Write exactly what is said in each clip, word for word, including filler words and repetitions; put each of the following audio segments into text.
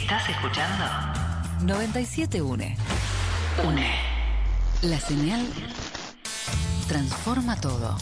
¿Estás escuchando? noventa y siete UNE. UNE. La señal transforma todo.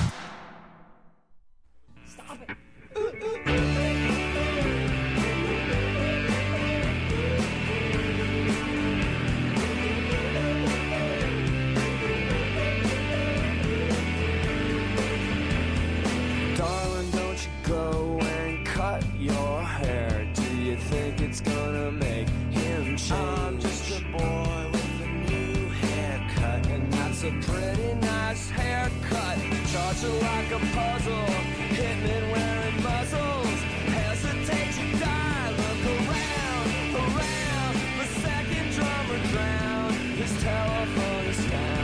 Darling, don't you go and cut your hair. Do you think it's gonna make him change? I'm just a boy with a new haircut, and that's a pretty nice haircut. Charge it like a puzzle, hitmen wearing muzzles. Hesitate to die, look around, around. The second drummer drowned, his telephone is found.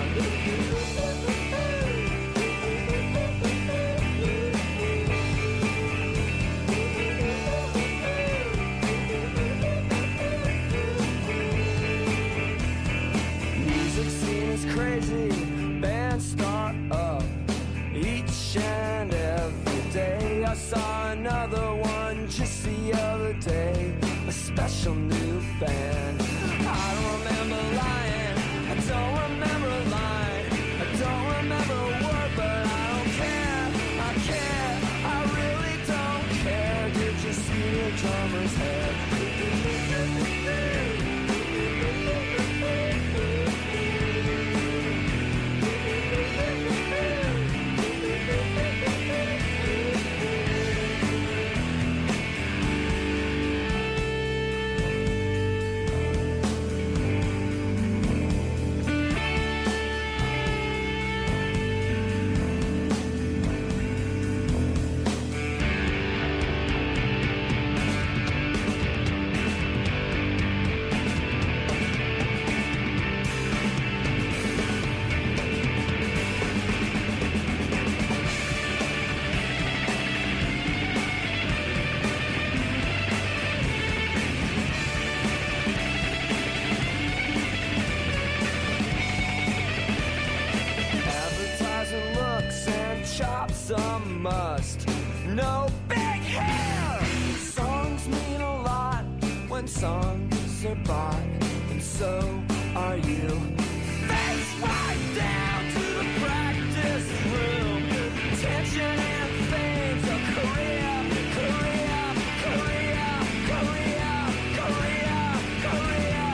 Music scene is crazy, bands start up each and every day. I saw another one just the other day, a special new band. I don't remember lying, I don't remember a line, I don't remember a word, but I don't care, I care, I really don't care. Did you see the drummer's head? Advertising looks and chops a must. No big hair. Songs mean a lot when songs are bought, and so are you. Face right down to the practice room. Tension and things of Korea, Korea, Korea, Korea, Korea, Korea.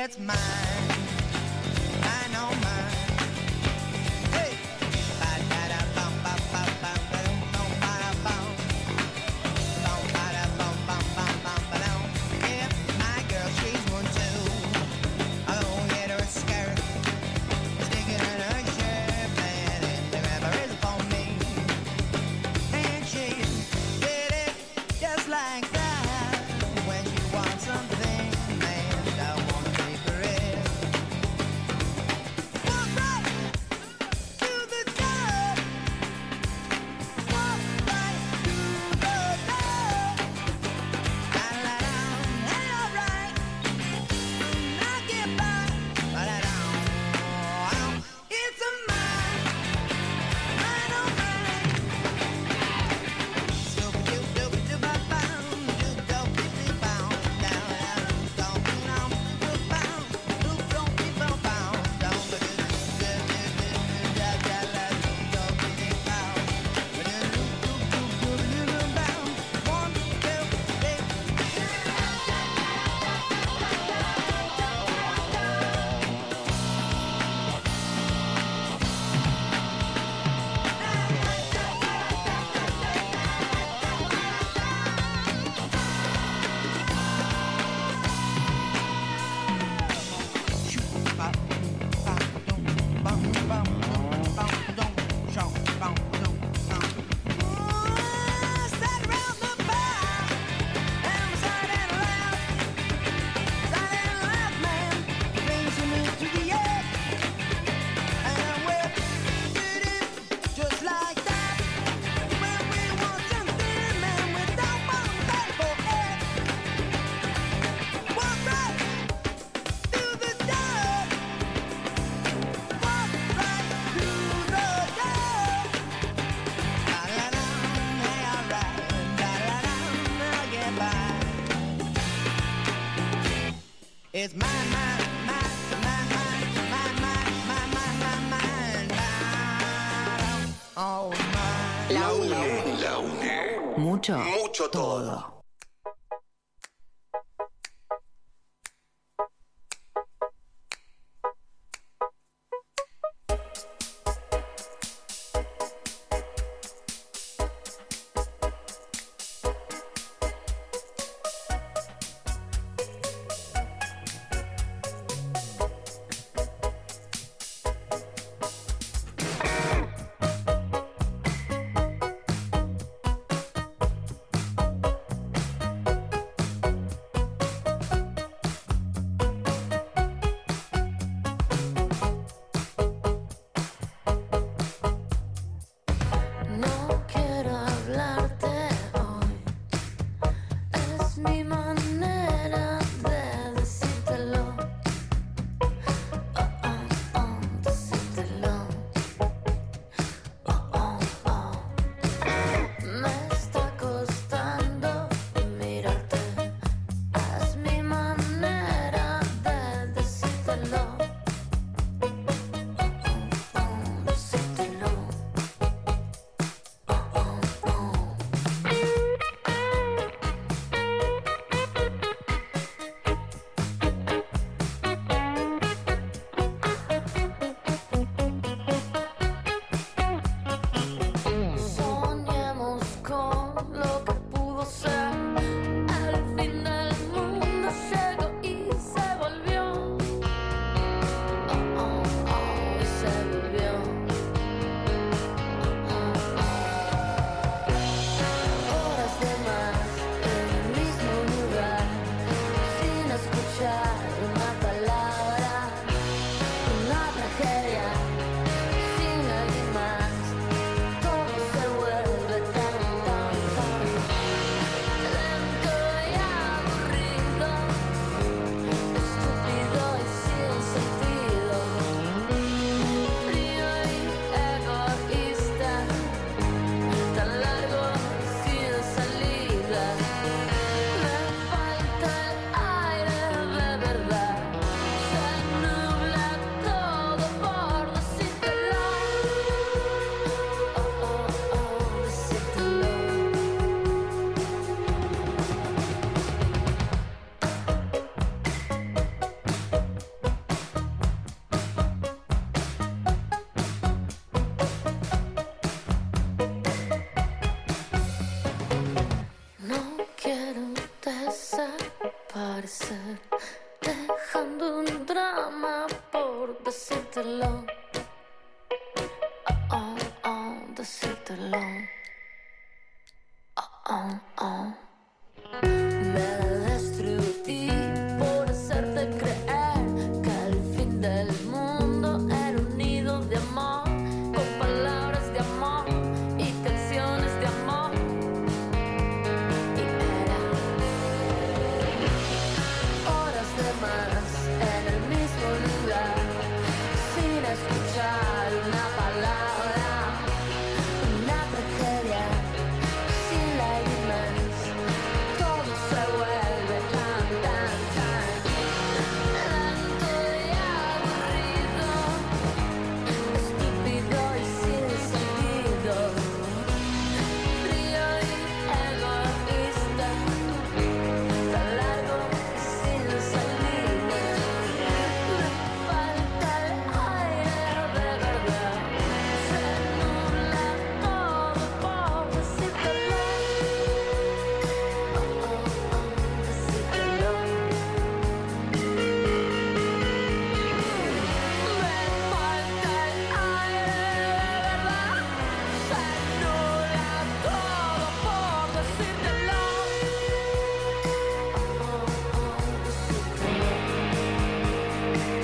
it's mine. I know mine. Hey, ba da da bum bum bum bum bum bum ba da bum bum ba da bum bum bum bum ba dum. Yeah, my girl, she's one too. I'll go get her a skirt, stick it in her shirt, man, and the rapper is for me. And she did it just like that. When she wants something, man, I wanna pay for it. Walk right to the door. Walk right to the door. La la la, hey, alright. I get by, la la la. It's a mine, mine, oh mine. Doop doop doop doop ba bound, doop doop doop doop bound, down down down down doop bound, doop doop doop bound bound, down ba doop doop doop doop da da la doop doop doop bound, ba doop doop doop doop doop bound. One two three. Sat around the bar and sat and laughed, sat and laughed, man. Brings him into the air, and we did it just like that. When we want something, man, we don't want that for it. Walk right through the door. Walk right through the door. La la la, hey, alright. La la la, I'll get by. It's mine, mine, mine, mine, mine, mine, mine, mine, mine, mine, mine, mine. Oh, mine. La UNE. La UNE. Mucho. Mucho todo. No quiero hablarte hoy, es mi manera de decírtelo. Oh, oh, oh, decírtelo. Oh, oh, oh. Me está costando mirarte, es mi manera de decírtelo. Oh, oh, oh, decírtelo. ser, dejando un drama por decírtelo. Oh, oh, oh, decírtelo. Oh, oh, oh. Me destruí por hacerte creer que el fin del mundo era un nido de amor, con palabras de amor y canciones de amor. Y era horas de más en el mismo lugar, sin escuchar una palabra, una tragedia sin lágrimas. Todo se vuelve tan, tan, tan lento y aburrido, estúpido y sin sentido, frío y egoísta, tan largo y sin salida. Me falta el aire de verdad, se nubla todo por decírtelo. Oh, oh, oh, decírtelo. Me falta el aire de verdad, se nubla todo por decírtelo. Oh, oh, oh, decírtelo.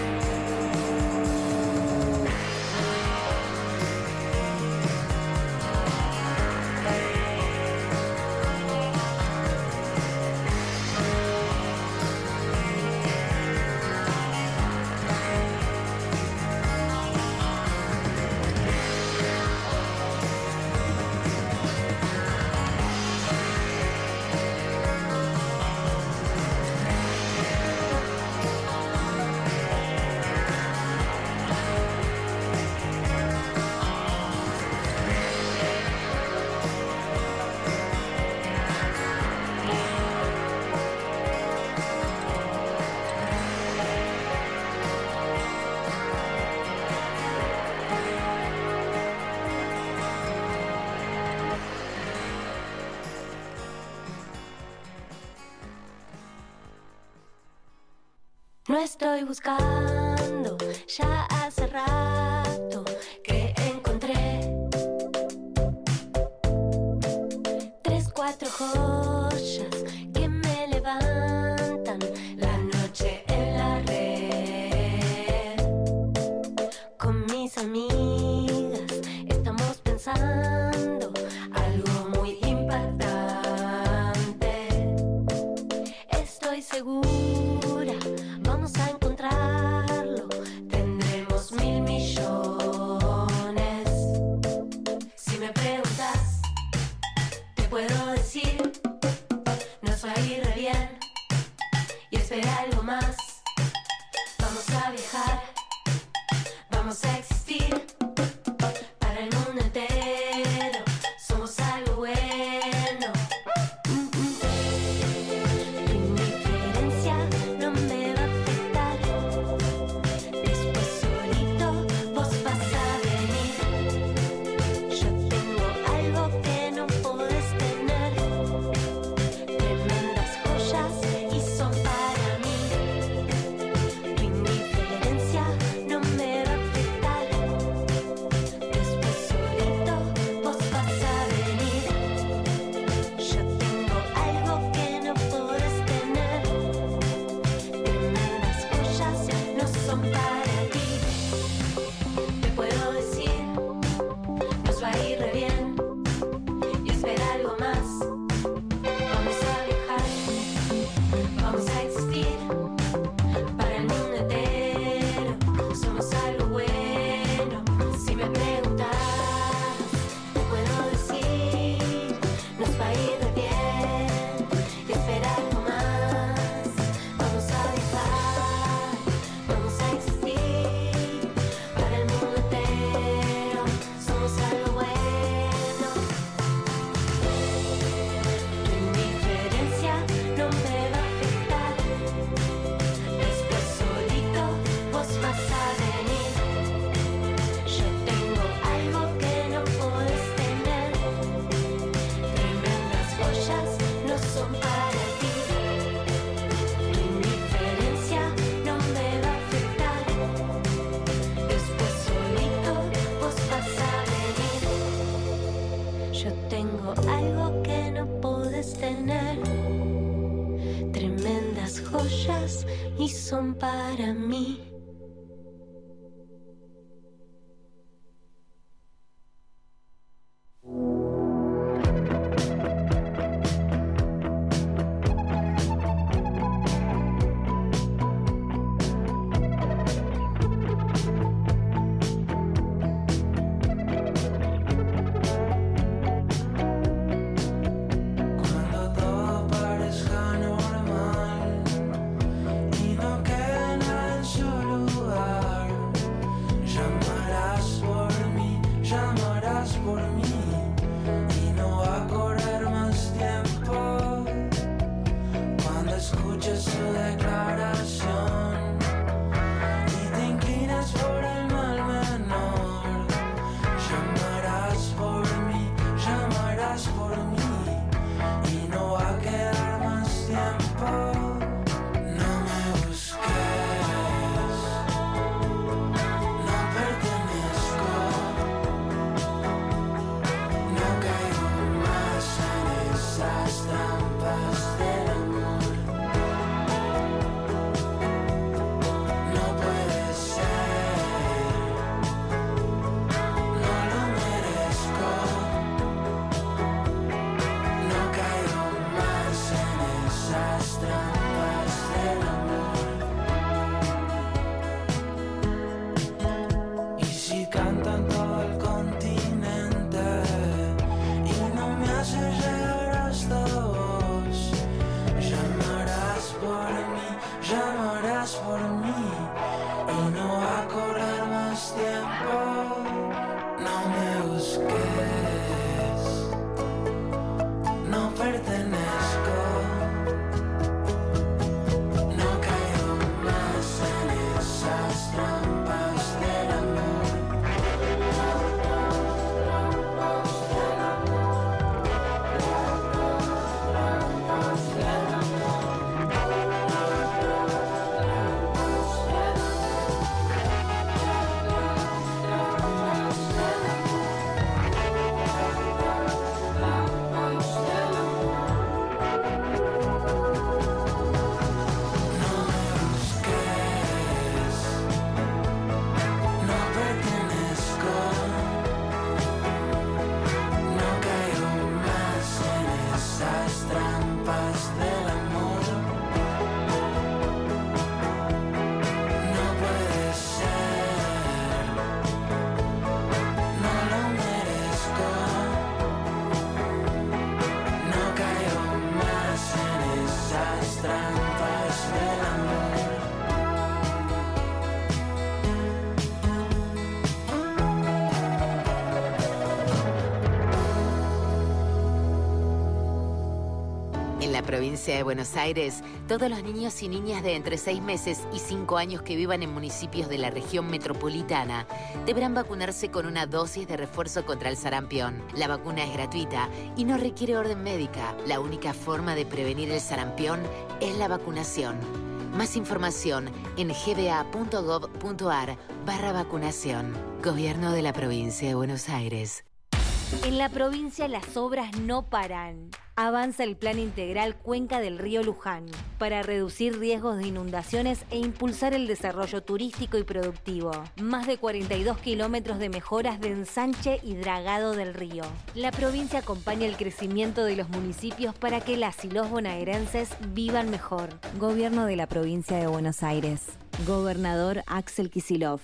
No estoy buscando, ya hace rato que encontré tres, cuatro joyas que me levantan la noche en la red. Con mis amigas estamos pensando algo muy impactante. Estoy segura, vamos a encontrarlo, tendremos mil millones. Si me preguntas, te puedo decir, nos va a ir re bien y espera algo más. Vamos a viajar, vamos a existir para el mundo entero, somos algo bueno. Tu indiferencia no me va a afectar, después solito vos vas a venir. Yo tengo algo que no podés tener, tremendas joyas y son para mí. Tu indiferencia no me va a afectar, joyas y son para mí. Provincia de Buenos Aires, todos los niños y niñas de entre seis meses y cinco años que vivan en municipios de la región metropolitana deberán vacunarse con una dosis de refuerzo contra el sarampión. La vacuna es gratuita y no requiere orden médica. La única forma de prevenir el sarampión es la vacunación. Más información en gba.gov.ar barra vacunación. Gobierno de la Provincia de Buenos Aires. En la provincia las obras no paran. Avanza el Plan Integral Cuenca del Río Luján para reducir riesgos de inundaciones e impulsar el desarrollo turístico y productivo. Más de cuarenta y dos kilómetros de mejoras de ensanche y dragado del río. La provincia acompaña el crecimiento de los municipios para que las y los bonaerenses vivan mejor. Gobierno de la Provincia de Buenos Aires. Gobernador Axel Kicillof.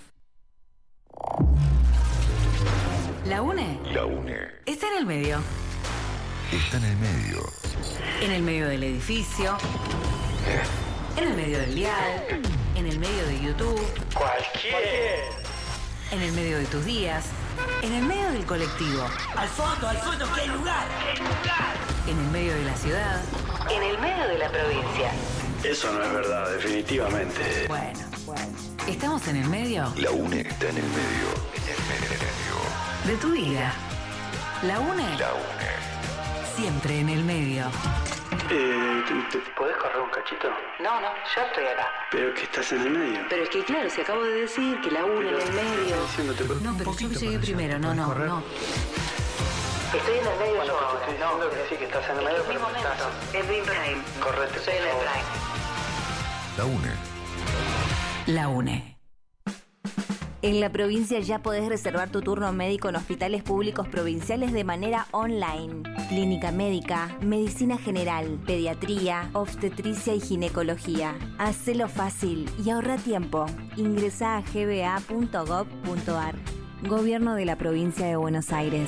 La UNE. La UNE. Está en el medio. Está en el medio. En el medio del edificio. En el medio del dial. En el medio de YouTube. Cualquier. En el medio de tus días. En el medio del colectivo. Al fondo, al fondo, ¿qué lugar? ¿Qué lugar? En el medio de la ciudad. En el medio de la provincia. Eso no es verdad, definitivamente. Bueno, bueno. ¿Estamos en el medio? La UNE está en el medio. En el medio. De tu vida. La UNE. La UNE. Siempre en el medio. Eh, ¿te, te podés correr un cachito? No, no, yo estoy acá. Pero que estás en el medio. Pero es que claro, si acabo de decir que la UNE en el medio. Diciéndote, pero No, pero yo llegué primero. No, no, no. Estoy en el medio bueno, yo te ahora. estoy diciendo No. que sí, que estás en el medio, Es mi pero momento. estás... Es mi prime. Correte, Estoy en por el favor. prime. La UNE. La UNE. En la provincia ya podés reservar tu turno médico en hospitales públicos provinciales de manera online. Clínica médica, medicina general, pediatría, obstetricia y ginecología. Hacelo fácil y ahorra tiempo. Ingresá a g b a punto gob punto a r. Gobierno de la Provincia de Buenos Aires.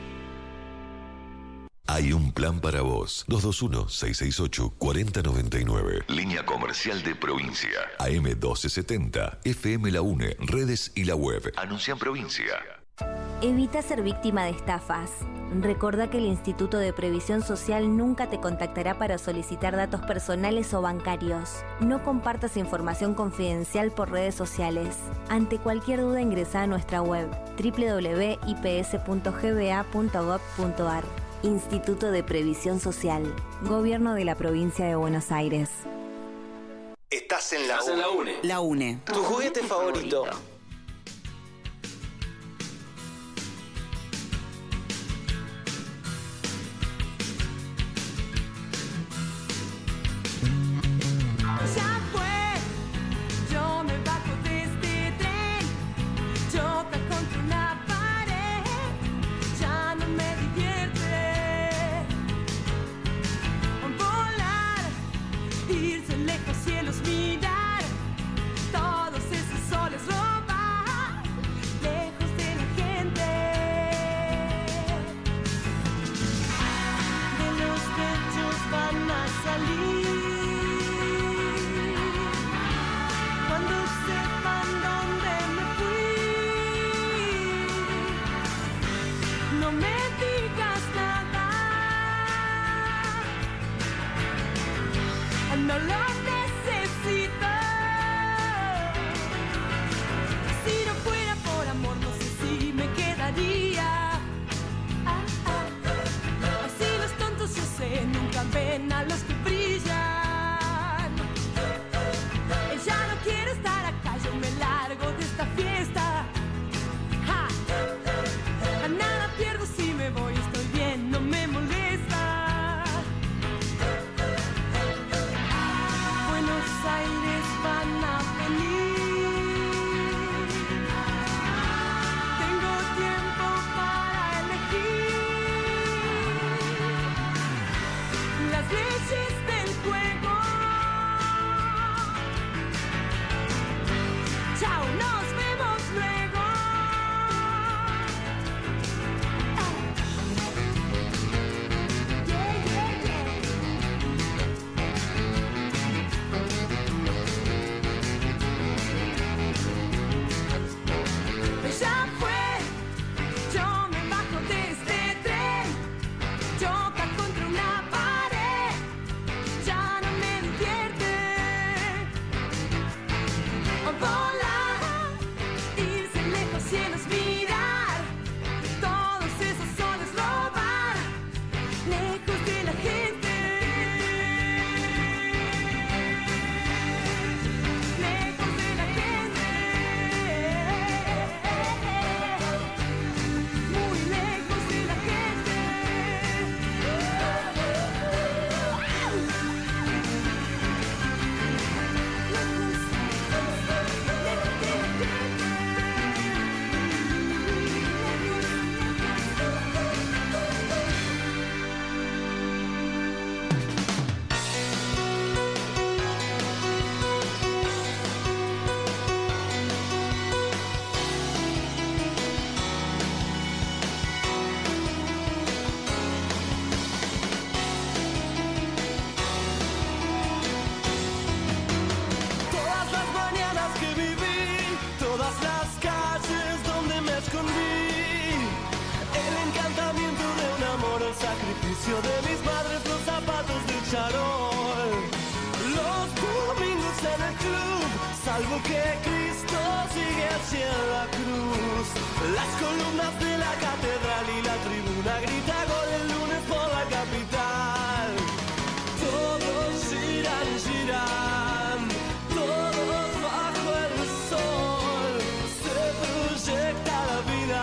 Hay un plan para vos. dos dos uno, seis seis ocho, cuatro cero nueve nueve. Línea comercial de provincia. A M doce setenta. F M La UNE. Redes y la web. Anuncia en provincia. Evita ser víctima de estafas. Recordá que el Instituto de Previsión Social nunca te contactará para solicitar datos personales o bancarios. No compartas información confidencial por redes sociales. Ante cualquier duda ingresá a nuestra web doble u doble u doble u punto i p s punto g b a punto gob punto a r. Instituto de Previsión Social. Gobierno de la Provincia de Buenos Aires. Estás en la, Estás en la UNE. La UNE. Tu juguete favorito. Ya fue, yo me bajo de este tren, choca contra una pared, ya no me divierte. Volar, irse lejos, cielos mirar, todos esos soles robar, lejos de la gente. De los techos van a salir. Cuando sepan dónde me fui, no me digas nada, no lo necesito. Si no fuera por amor, no sé si me quedaría. Ah, ah, ah. Así los tontos, yo sé, nunca ven a los que brillan. Ya no quiero estar acá, yo me largo de esta fiesta. Ja. A nada pierdo si me voy, estoy bien, no me molesta. Buenos Aires van a venir. Tengo tiempo para elegir las leyes del juego. Chao, nos vemos luego. Yeah, yeah, yeah. Ya fue, yo me bajo de este tren, choca contra una pared, ya no me divierte. Volar, irse lejos, cielos mirar, todos esos soles robar, lejos de la gente, lejos de la gente, muy lejos de la gente. Todas las mañanas que viví, todas las calles donde me escondí, el encantamiento de un amor, el sacrificio de mis madres, los zapatos de charol, los domingos en el club, salvo que Cristo sigue hacia la cruz, las columnas de la catedral y la tribuna grita gol el lunes por la capital. Todos giran, giran, todos bajo el sol, se proyecta la vida,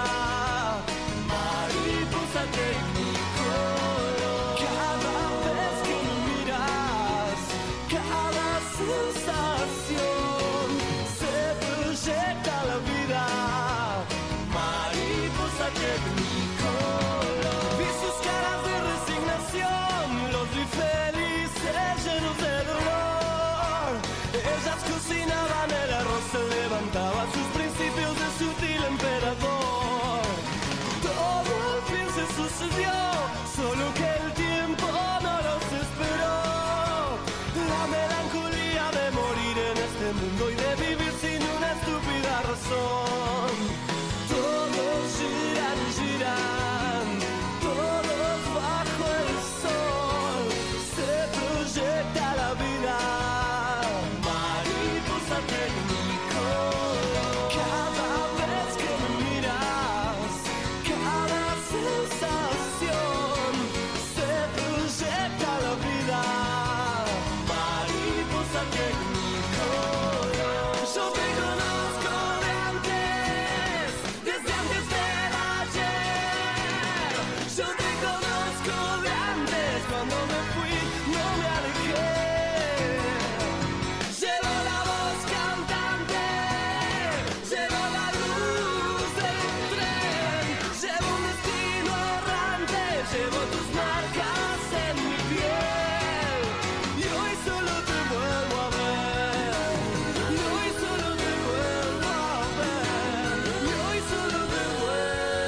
mariposa tecnicolor. Cada vez que me miras, cada sensación ellas cocinaban el arroz, se levantaba sus principios de sutil emperador. Todo al fin se sucedió, solo que el tiempo no los esperó. La melancolía de morir en este mundo y de vivir sin una estúpida razón. Todos giran, giran, todos bajo el sol. Se proyecta la vida, mariposa tecnicolor. Cada vez que me miras, cada sensación, se proyecta la vida, mariposa tecnicolor. Yo te conozco de antes, desde antes del ayer. Yo te conozco de antes, cuando me fui no me alejé. Llevo la voz cantante, llevo la luz del tren, llevo un destino errante, llevo tus marcas en mi piel. Y hoy solo te vuelvo a ver, y hoy solo te vuelvo a ver, y hoy solo te vuelvo a ver.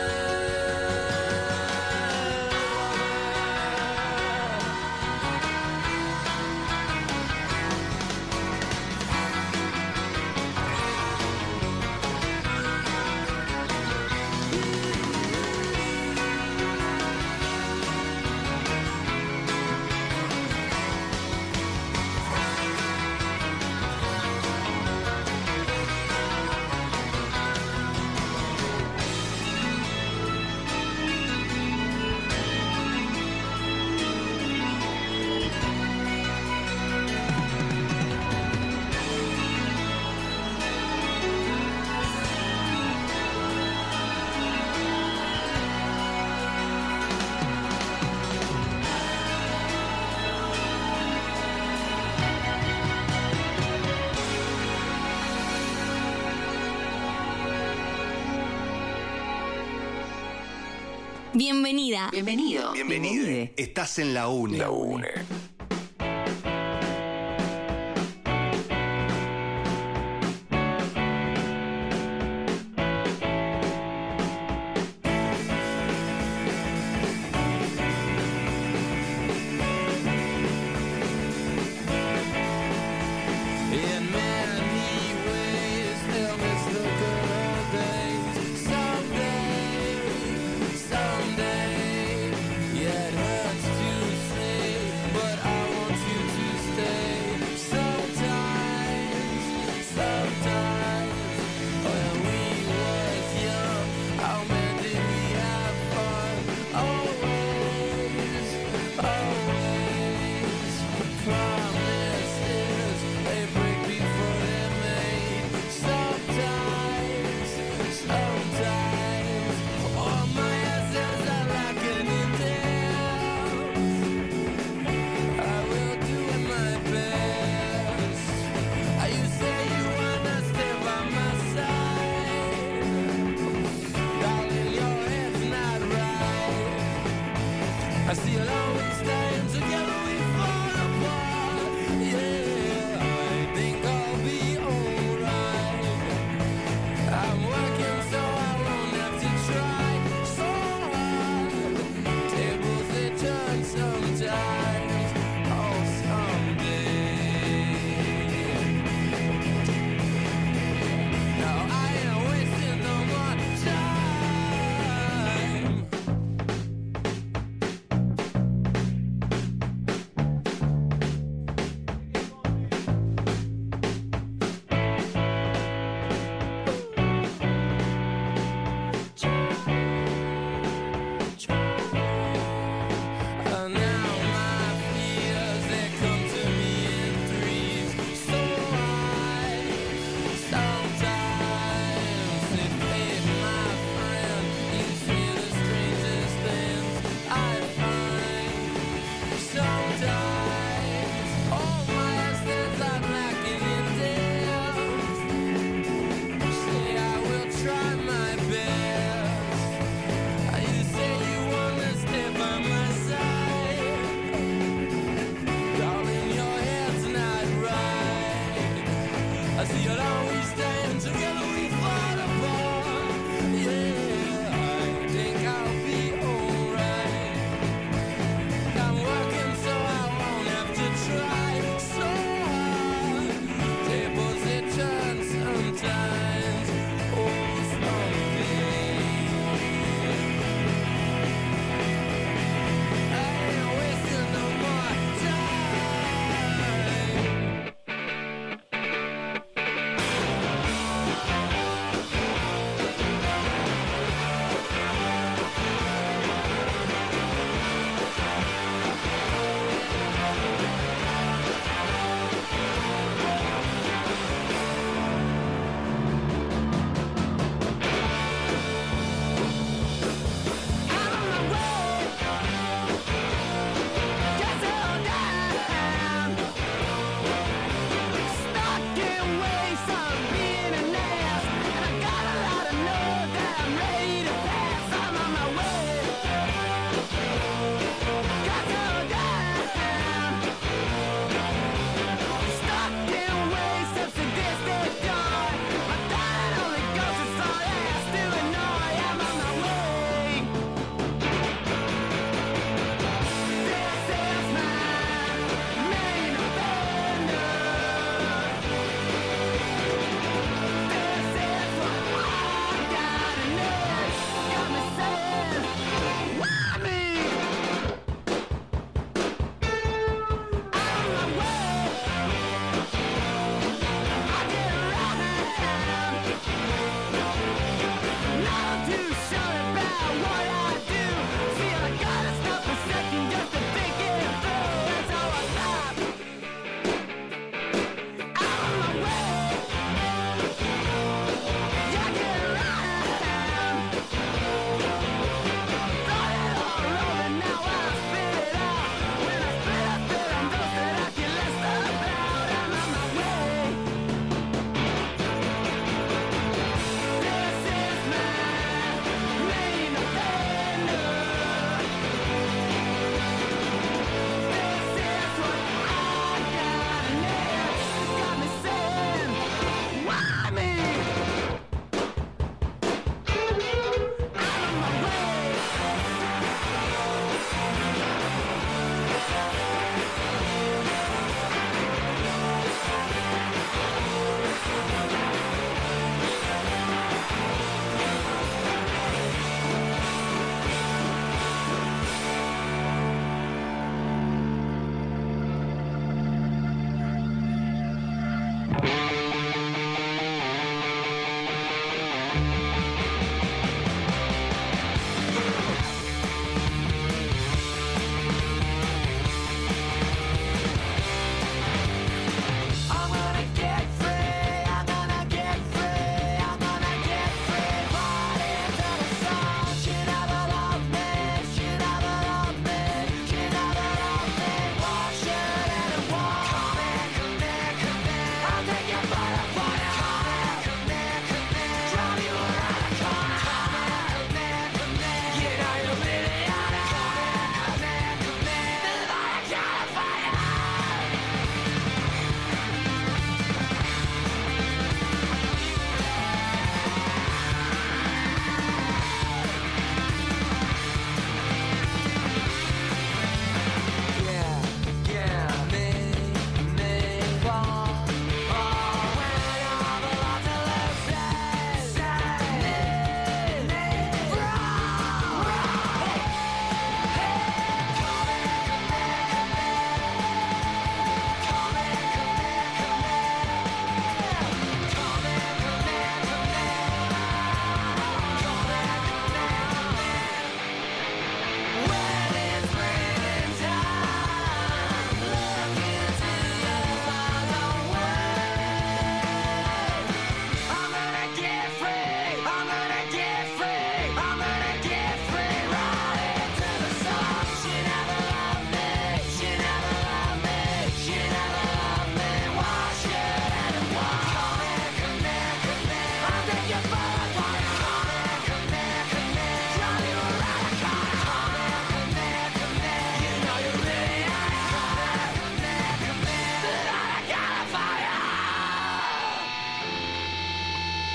Bienvenida. Bienvenido. Bienvenida. Estás en la UNE. La UNE. In many ways, they'll miss the good old days. Someday, someday, yeah, it hurts to say, but I Time.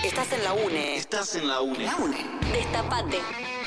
Estás en la UNE. Estás en la UNE. La UNE. Destapate.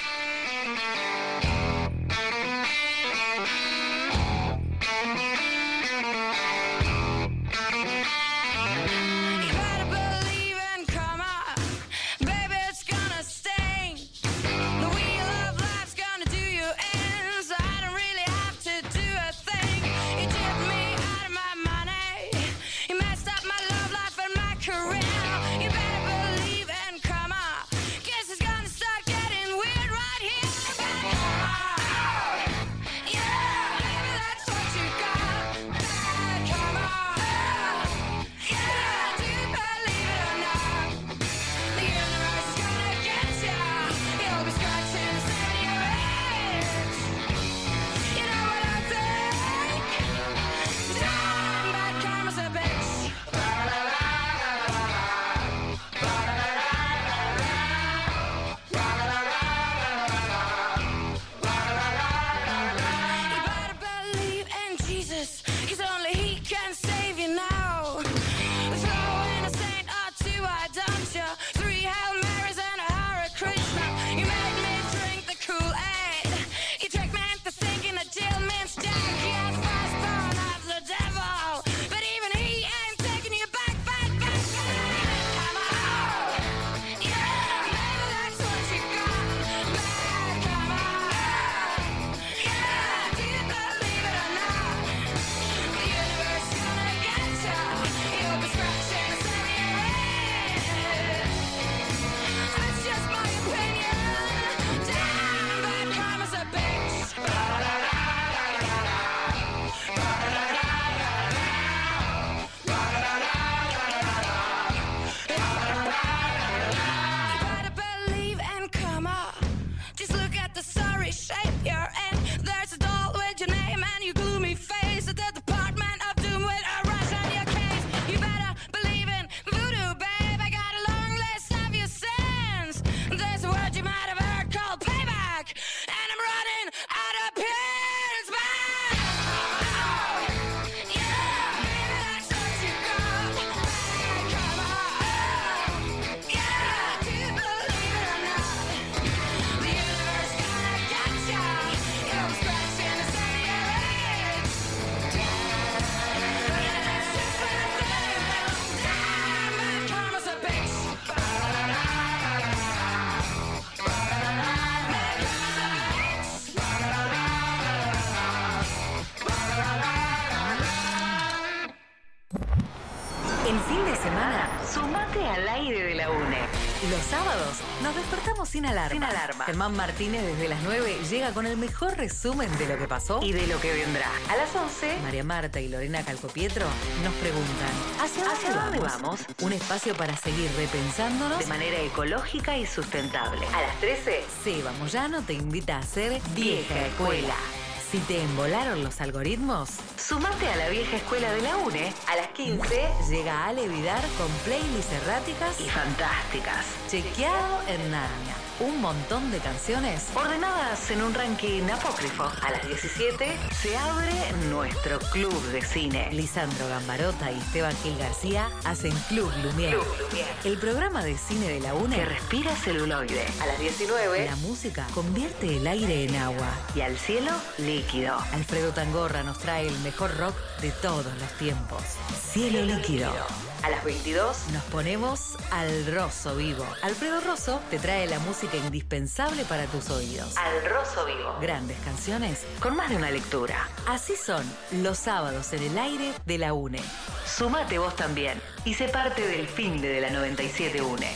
El fin de semana, sumate al aire de la UNE. Los sábados nos despertamos sin alarma. Sin alarma. Germán Martínez desde las nueve llega con el mejor resumen de lo que pasó y de lo que vendrá. A las once, María Marta y Lorena Calcopietro nos preguntan ¿hacia, ¿hacia dónde vamos? vamos? Un espacio para seguir repensándonos de manera ecológica y sustentable. A las trece, Seba Moyano te invita a ser Vieja Escuela. Si te embolaron los algoritmos, sumate a la Vieja Escuela de la UNE. A las quince llega Ale Vidar con playlists erráticas y fantásticas. Chequeado en Narnia. Un montón de canciones ordenadas en un ranking apócrifo. A las diecisiete se abre nuestro club de cine. Lisandro Gambarota y Esteban Gil García hacen Club Lumière. Club Lumière. El programa de cine de la UNE que respira celuloide. A las diecinueve la música convierte el aire en agua y al cielo líquido. Alfredo Tangorra nos trae el mejor rock de todos los tiempos. Cielo, cielo líquido. líquido. A las veintidós nos ponemos al Rosso Vivo. Alfredo Rosso te trae la música indispensable para tus oídos. Al Rosso Vivo. Grandes canciones con más de una lectura. Así son los sábados en el aire de la UNE. Sumate vos también y sé parte del finde de la noventa y siete UNE.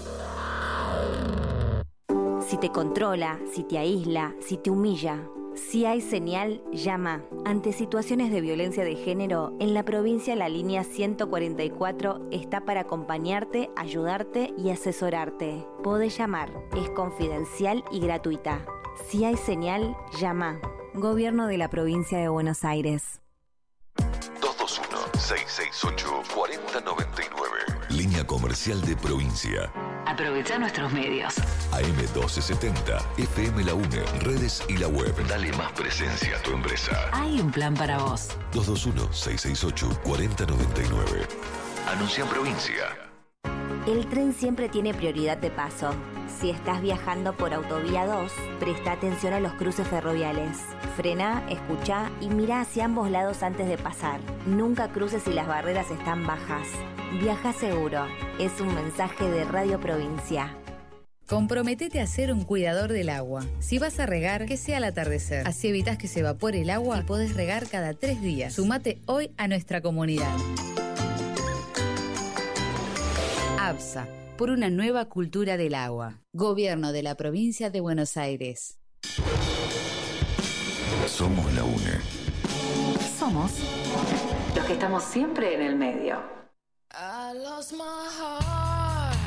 Si te controla, si te aísla, si te humilla. Si hay señal, llama. Ante situaciones de violencia de género, en la provincia la línea ciento cuarenta y cuatro está para acompañarte, ayudarte y asesorarte. Podés llamar, es confidencial y gratuita. Si hay señal, llama. Gobierno de la provincia de Buenos Aires. dos dos uno, seis seis ocho, cuatro cero nueve nueve. Línea comercial de provincia. Aprovecha nuestros medios. A M doce setenta, F M La UNE, redes y la web. Dale más presencia a tu empresa. Hay un plan para vos. dos dos uno, seis seis ocho, cuatro cero nueve nueve. Anuncia en provincia. El tren siempre tiene prioridad de paso. Si estás viajando por Autovía dos, presta atención a los cruces ferroviales. Frena, escucha y mira hacia ambos lados antes de pasar. Nunca cruces si las barreras están bajas. Viaja seguro. Es un mensaje de Radio Provincia. Comprometete a ser un cuidador del agua. Si vas a regar, que sea al atardecer. Así evitas que se evapore el agua y podés regar cada tres días. Sumate hoy a nuestra comunidad. ABSA, por una nueva cultura del agua. Gobierno de la Provincia de Buenos Aires. Somos la UNE. Somos los que estamos siempre en el medio. I lost my heart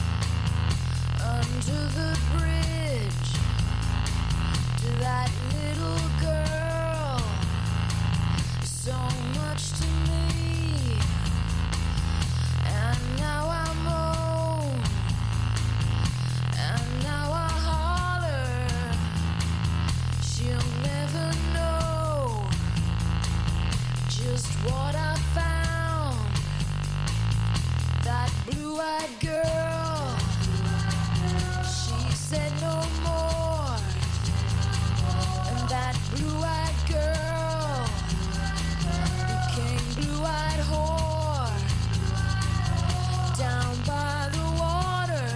under the bridge to that little girl, so much to me, and now I'm old, and now I holler, she'll never know just what I found, that blue-eyed girl, she said no more, and that blue-eyed girl became blue-eyed whore, down by the water,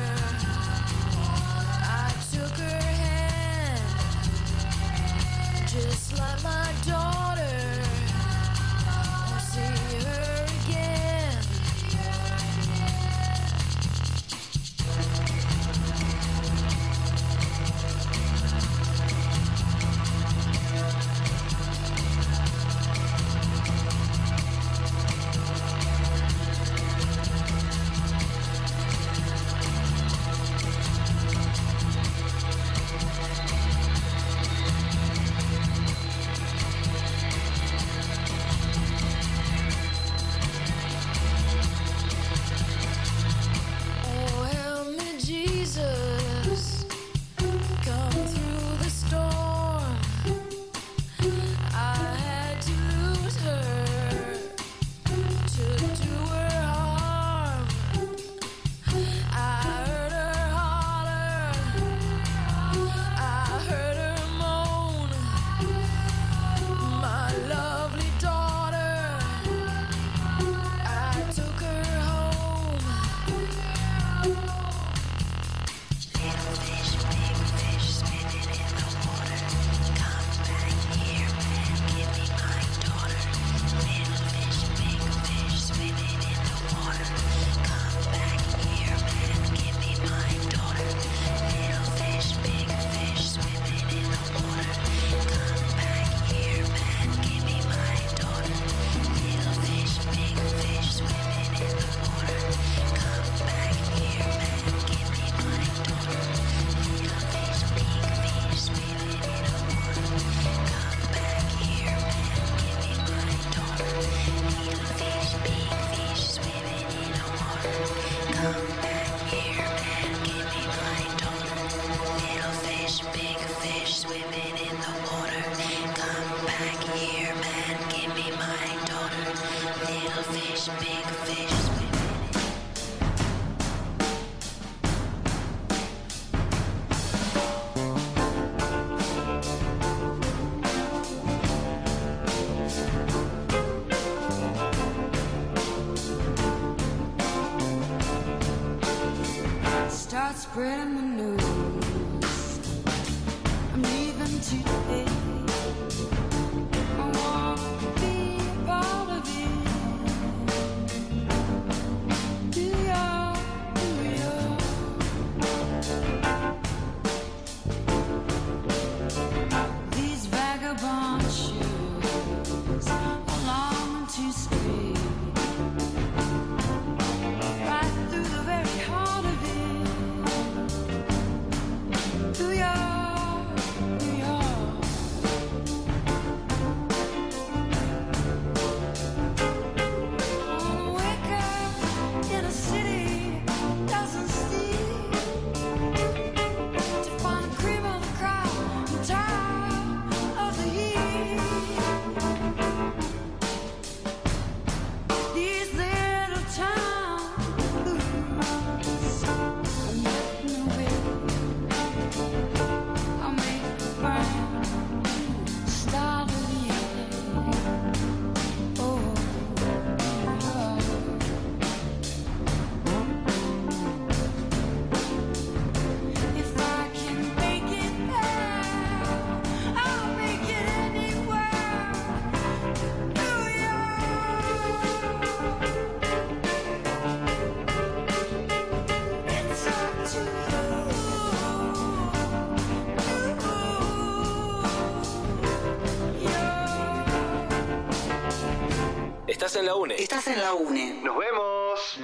I took her hand, just like my daughter, I'll see her again. Oh, help me, Jesus, come through the storm. I had to lose her to do her harm. I heard her holler, I heard her moan, my lovely daughter, I took her home. Little fish, big fish, swimming in the water. Come back here, man, give me my daughter. Little fish, big fish, swimming in the water. Come back here, man, give me my daughter. Little fish, big fish, swimming in the water. Come back here, man, give me my daughter. Little fish, big fish, swimming in the water. Come back here, man, give me my daughter. Little fish, big fish, swimming in the water. Come back here, man, give me my daughter. Little fish, big fish, swimming in the water. Come back here, man, give me my daughter. Little fish, big fish, swimming in the water. Come back here, man, give me my daughter. Little fish, big fish, swimming. Start spreading the news. I'm leaving today. I want to be a part of it. Do ya, do ya? These vagabond shoes are long and too straight, right through the very heart of it. Do ya, do ya? Estás en la UNE. Estás en la UNE. Nos vemos.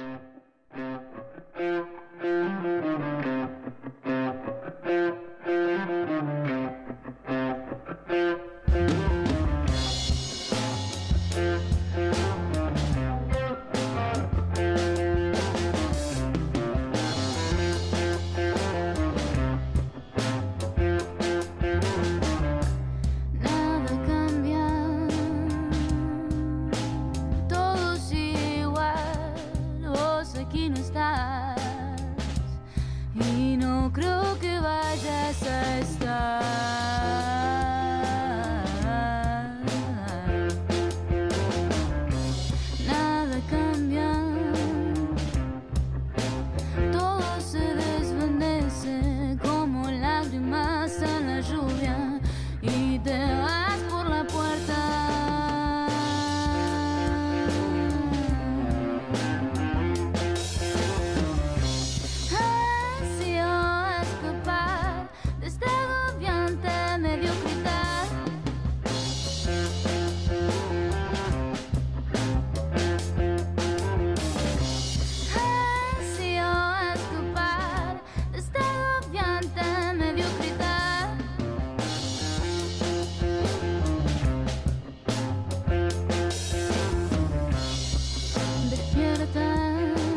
Nada cambia, todo sigue igual, vos aquí no estás y no creo que vayas a estar. Nada cambia, todo se desvanece como lágrimas en la lluvia y te vas por la puerta. Ansio a escapar de esta agobiante mediocridad. Ansio a escapar de esta agobiante mediocridad. Despierta,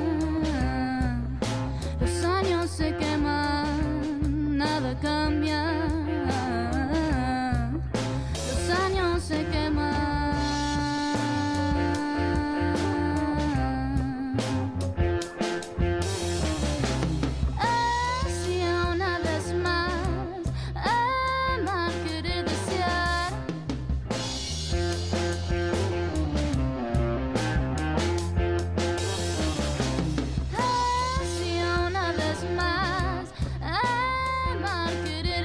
los años se queman, nada cambia. Los años se queman. Así una vez más, amar, querer, desear. Así una vez más, amar, querer,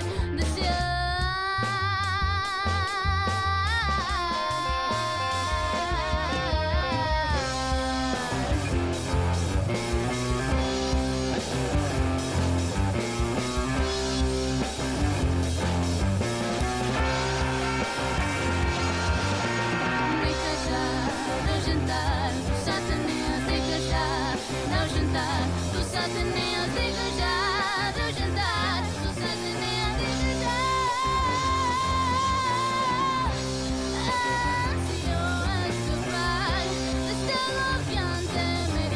Deja ya de ausentar tus ateneas, deja ya de ausentar tus ateneas, deja ya de ausentar tus ateneas, deja ya. Ansio a escapar de esta agobiante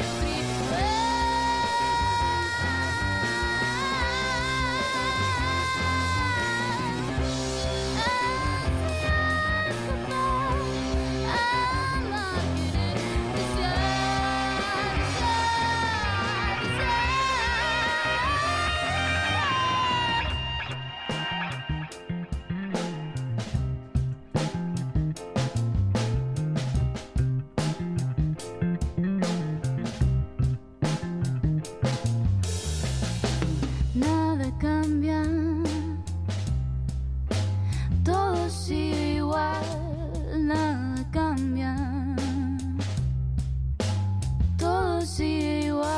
Nada cambia, todo sigue igual, nada cambia, todo sigue igual.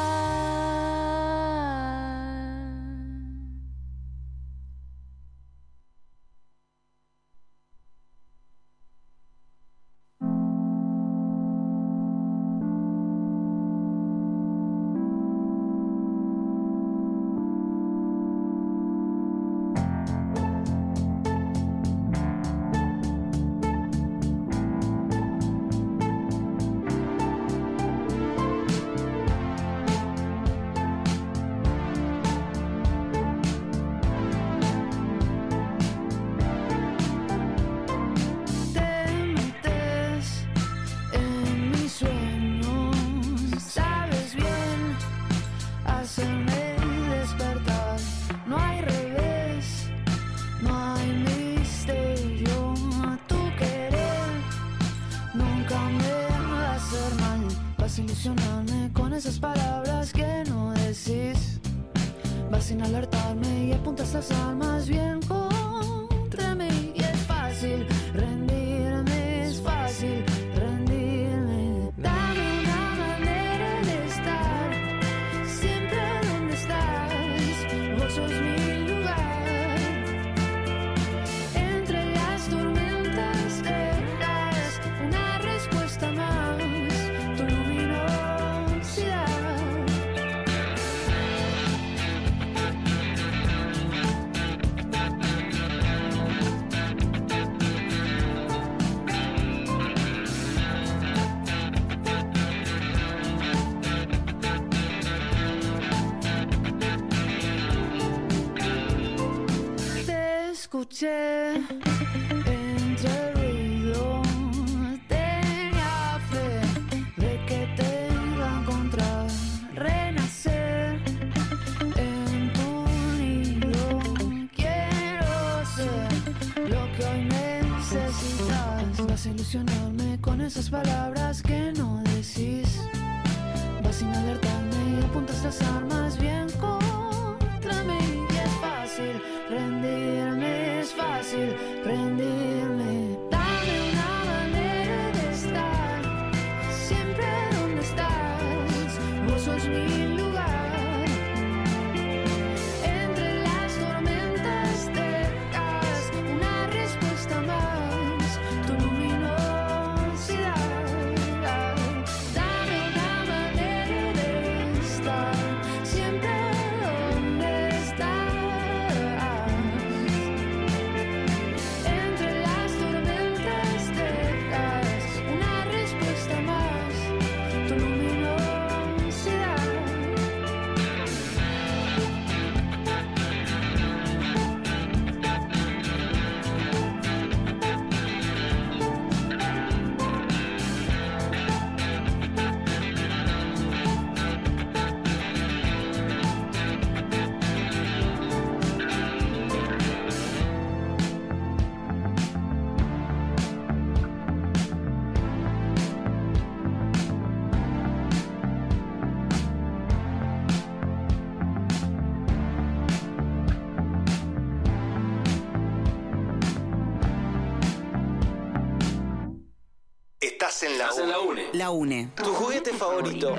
Te metes en mis sueños, sabes bien hacerme despertar. No hay revés, no hay misterio. Tu querer nunca me va a hacer mal. Vas a ilusionarme con esas palabras que no decís. Vas sin alertarme y apuntas las armas bien contra mí. Y es fácil rendirme, es fácil rendirme. Dame una manera de estar siempre donde estás. Vos sos mi lugar. Entre las tormentas te das una respuesta más. escuché entre el ruido. Tenía fe de que te iba a encontrar. Renacer en tu nido. Quiero ser lo que hoy necesitas. Vas a ilusionarme con esas palabras que no decís. Vas sin alertarme y apuntas las armas bien contra mí. Y es fácil rendirme, es fácil rendirme. Dame una manera de estar siempre donde estás. Vos sos mi lugar. Entre las tormentas dejas una respuesta más. Tu luminosidad. Dame una manera de estar siempre donde estás. Entre las tormentas dejas una respuesta más. Tu luminosidad. Estás en la Estás en la UNE. La UNE. Tu juguete favorito.